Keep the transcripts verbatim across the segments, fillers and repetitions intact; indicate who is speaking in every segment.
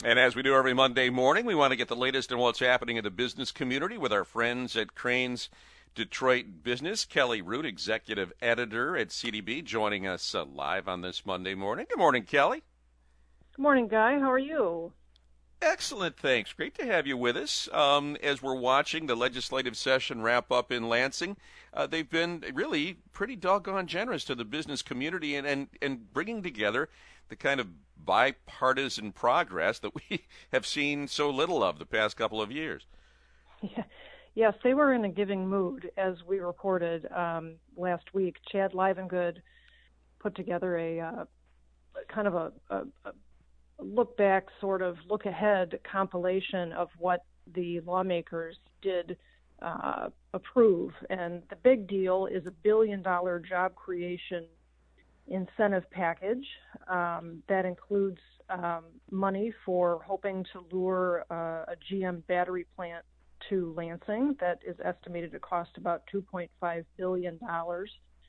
Speaker 1: And as we do every Monday morning, we want to get the latest on what's happening in the business community with our friends at Crain's Detroit Business. Kelly Root, executive editor at C D B, joining us uh, live on this Monday morning. Good morning, Kelly.
Speaker 2: Good morning, Guy. How are you?
Speaker 1: Excellent, thanks. Great to have you with us. Um, as we're watching the legislative session wrap up in Lansing, uh, they've been really pretty doggone generous to the business community and, and, and bringing together the kind of bipartisan progress that we have seen so little of the past couple of years.
Speaker 2: Yeah. Yes, they were in a giving mood, as we reported um, last week. Chad Livengood put together a uh, kind of a, a, a look back, sort of look ahead compilation of what the lawmakers did uh, approve. And the big deal is a billion dollar job creation incentive package um, that includes um, money for hoping to lure uh, a G M battery plant to Lansing that is estimated to cost about two point five billion dollars.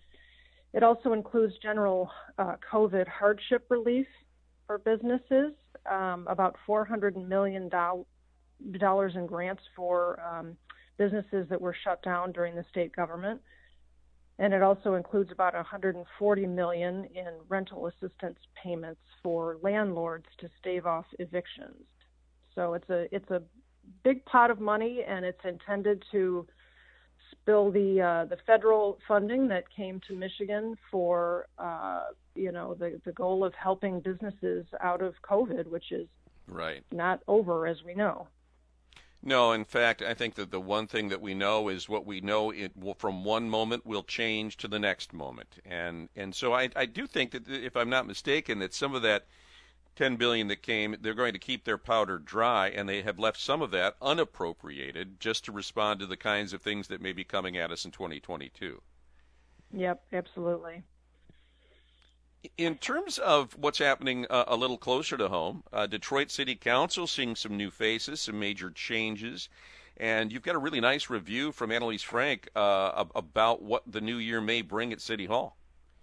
Speaker 2: It also includes general uh, COVID hardship relief for businesses, um, about four hundred million dollars in grants for um, businesses that were shut down during the state government. And it also includes about one hundred forty million dollars in rental assistance payments for landlords to stave off evictions. So it's a it's a big pot of money, and it's intended to spill the uh, the federal funding that came to Michigan for uh, you know the the goal of helping businesses out of COVID, which is
Speaker 1: right
Speaker 2: not over, as we know.
Speaker 1: No, in fact, I think that the one thing that we know is what we know it will, from one moment will change to the next moment. And and so I, I do think that, if I'm not mistaken, that some of that ten billion dollars that came, they're going to keep their powder dry, and they have left some of that unappropriated just to respond to the kinds of things that may be coming at us in twenty twenty-two.
Speaker 2: Yep, absolutely.
Speaker 1: In terms of what's happening uh, a little closer to home, uh, Detroit City Council seeing some new faces, some major changes, and you've got a really nice review from Annalise Frank uh, about what the new year may bring at City Hall.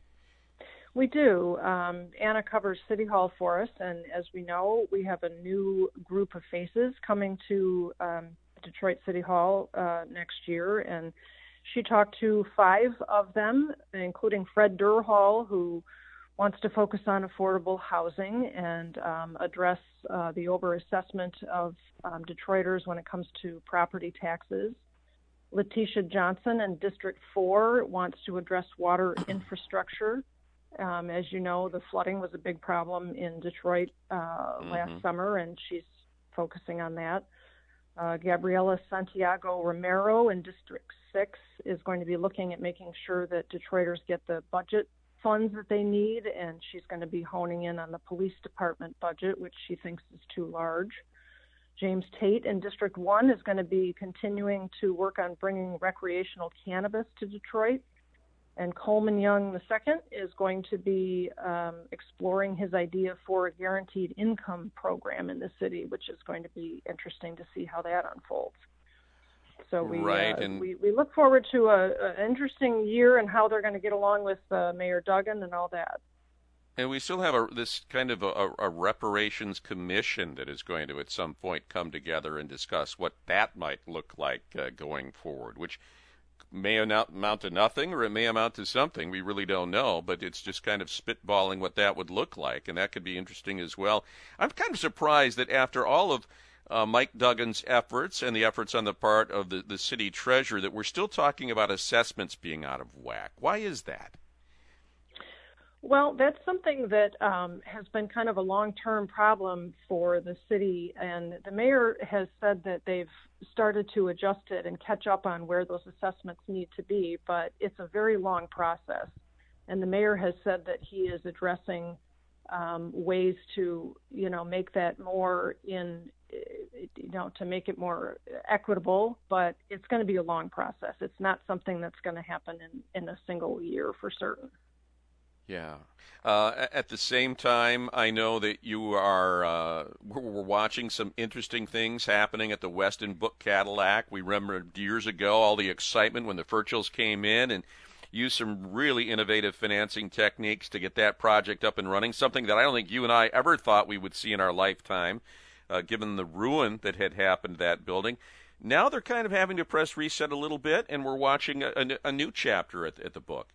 Speaker 2: We do. Um, Anna covers City Hall for us, and as we know, we have a new group of faces coming to um, Detroit City Hall uh, next year, and she talked to five of them, including Fred Durhall, who wants to focus on affordable housing and um, address uh, the overassessment of um, Detroiters when it comes to property taxes. Letitia Johnson in District four wants to address water infrastructure. Um, as you know, the flooding was a big problem in Detroit uh, mm-hmm. last summer, and she's focusing on that. Uh, Gabriela Santiago Romero in District six is going to be looking at making sure that Detroiters get the budget funds that they need, and she's going to be honing in on the police department budget, which she thinks is too large. James Tate in District one is going to be continuing to work on bringing recreational cannabis to Detroit. And Coleman Young the second is going to be um, exploring his idea for a guaranteed income program in the city, which is going to be interesting to see how that unfolds. So we
Speaker 1: right,
Speaker 2: uh,
Speaker 1: and
Speaker 2: we, we look forward to an interesting year and how they're going to get along with uh, Mayor Duggan and all that.
Speaker 1: And we still have a, this kind of a, a reparations commission that is going to at some point come together and discuss what that might look like uh, going forward, which may amount to nothing or it may amount to something. We really don't know, but it's just kind of spitballing what that would look like, and that could be interesting as well. I'm kind of surprised that after all of uh, Mike Duggan's efforts and the efforts on the part of the, the city treasurer that we're still talking about assessments being out of whack. Why is that?
Speaker 2: Well, that's something that um, has been kind of a long-term problem for the city, and the mayor has said that they've started to adjust it and catch up on where those assessments need to be, but it's a very long process. And the mayor has said that he is addressing um, ways to, you know, make that more in, you know, to make it more equitable, but it's going to be a long process. It's not something that's going to happen in, in a single year for certain.
Speaker 1: Yeah. Uh, at the same time, I know that you are, uh, we're, we're watching some interesting things happening at the Weston Book Cadillac. We remember years ago all the excitement when the Furchills came in and used some really innovative financing techniques to get that project up and running, something that I don't think you and I ever thought we would see in our lifetime. uh, given the ruin that had happened to that building. Now they're kind of having to press reset a little bit, and we're watching a, a, a new chapter at, at the book.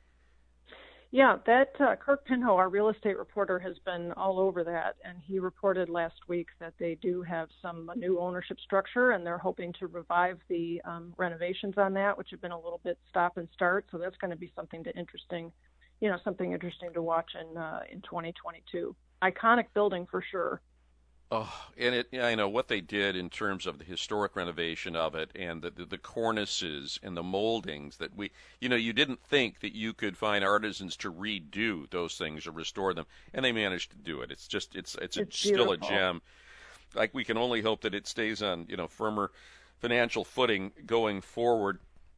Speaker 2: Yeah, that uh, Kirk Pinho, our real estate reporter, has been all over that, and he reported last week that they do have some new ownership structure, and they're hoping to revive the um, renovations on that, which have been a little bit stop and start. So that's going to be something to interesting, you know, something interesting to watch in uh, in twenty twenty-two. Iconic building for sure.
Speaker 1: Oh, and it, I know what they did in terms of the historic renovation of it, and the, the the cornices and the moldings that we, you know, you didn't think that you could find artisans to redo those things or restore them, and they managed to do it. It's just, it's it's,
Speaker 2: It's
Speaker 1: still a
Speaker 2: beautiful.
Speaker 1: gem. Like, we can only hope that it stays on, you know, firmer financial footing going forward.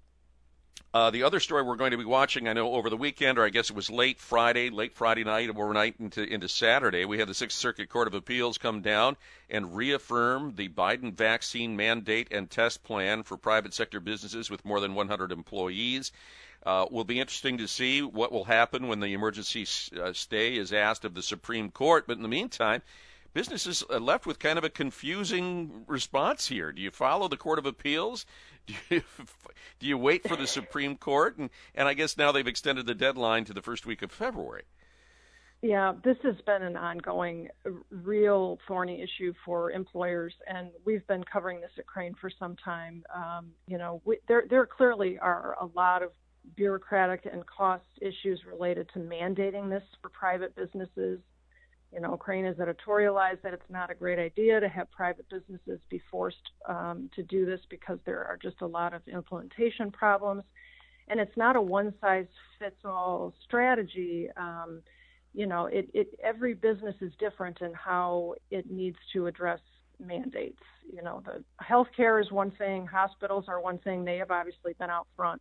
Speaker 1: Uh, the other story we're going to be watching, I know over the weekend, or I guess it was late Friday, late Friday night, overnight into into Saturday, we had the Sixth Circuit Court of Appeals come down and reaffirm the Biden vaccine mandate and test plan for private sector businesses with more than one hundred employees. Uh, will be interesting to see what will happen when the emergency uh, stay is asked of the Supreme Court. But in the meantime, businesses are left with kind of a confusing response here. Do you follow the Court of Appeals? Do you, do you wait for the Supreme Court? And, and I guess now they've extended the deadline to the first week of February.
Speaker 2: Yeah, this has been an ongoing, real thorny issue for employers, and we've been covering this at Crane for some time. Um, you know, we, there there clearly are a lot of bureaucratic and cost issues related to mandating this for private businesses. You know, Crane has editorialized that it's not a great idea to have private businesses be forced um, to do this because there are just a lot of implementation problems. And it's not a one-size-fits-all strategy. Um, you know, it, it every business is different in how it needs to address mandates. You know, the healthcare is one thing, hospitals are one thing. They have obviously been out front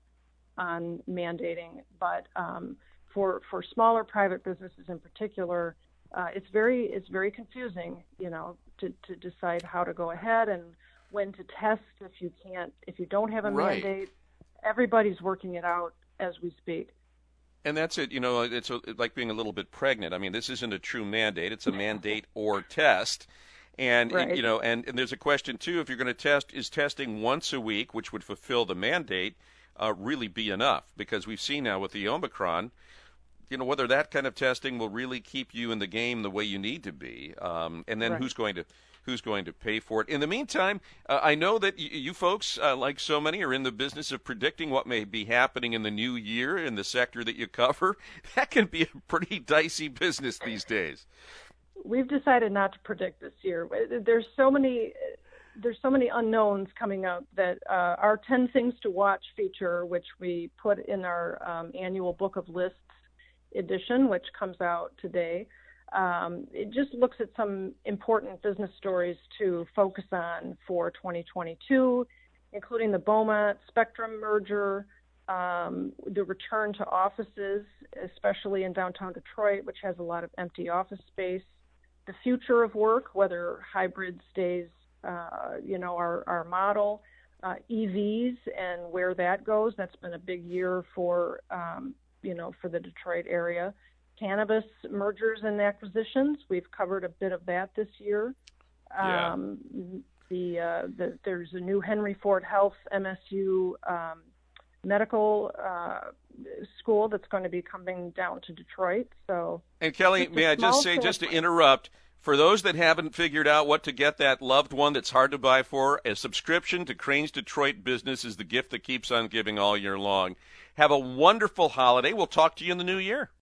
Speaker 2: on mandating. But um, for for smaller private businesses in particular, Uh, it's very it's very confusing, you know, to, to decide how to go ahead and when to test if you can't if you don't have a
Speaker 1: Right.
Speaker 2: mandate. Everybody's working it out as we speak.
Speaker 1: And that's it. You know, it's a, like being a little bit pregnant. I mean, this isn't a true mandate. It's a mandate or test. And,
Speaker 2: Right.
Speaker 1: you know, and, and there's a question, too, if you're going to test, is testing once a week, which would fulfill the mandate, uh, really be enough? Because we've seen now with the Omicron, you know, whether that kind of testing will really keep you in the game the way you need to be, um, and then
Speaker 2: Right.
Speaker 1: who's going to who's going to pay for it. In the meantime, uh, I know that y- you folks, uh, like so many, are in the business of predicting what may be happening in the new year in the sector that you cover. That can be a pretty dicey business these days.
Speaker 2: We've decided not to predict this year. There's so many there's so many unknowns coming up that uh, our ten Things to Watch feature, which we put in our um, annual Book of Lists edition, which comes out today, um, it just looks at some important business stories to focus on for twenty twenty-two, including the Beaumont Spectrum merger, um, the return to offices, especially in downtown Detroit, which has a lot of empty office space, the future of work, whether hybrid stays, uh, you know, our, our model, uh, E Vs and where that goes. That's been a big year for um, you know, for the Detroit area. Cannabis mergers and acquisitions, we've covered a bit of that this year.
Speaker 1: Yeah.
Speaker 2: Um, the, uh, the there's a new Henry Ford Health M S U um, medical uh, school that's going to be coming down to Detroit. So,
Speaker 1: And Kelly,
Speaker 2: just a
Speaker 1: may I just
Speaker 2: small
Speaker 1: say, just to
Speaker 2: sample.
Speaker 1: interrupt, for those that haven't figured out what to get that loved one that's hard to buy for, a subscription to Crane's Detroit Business is the gift that keeps on giving all year long. Have a wonderful holiday. We'll talk to you in the new year.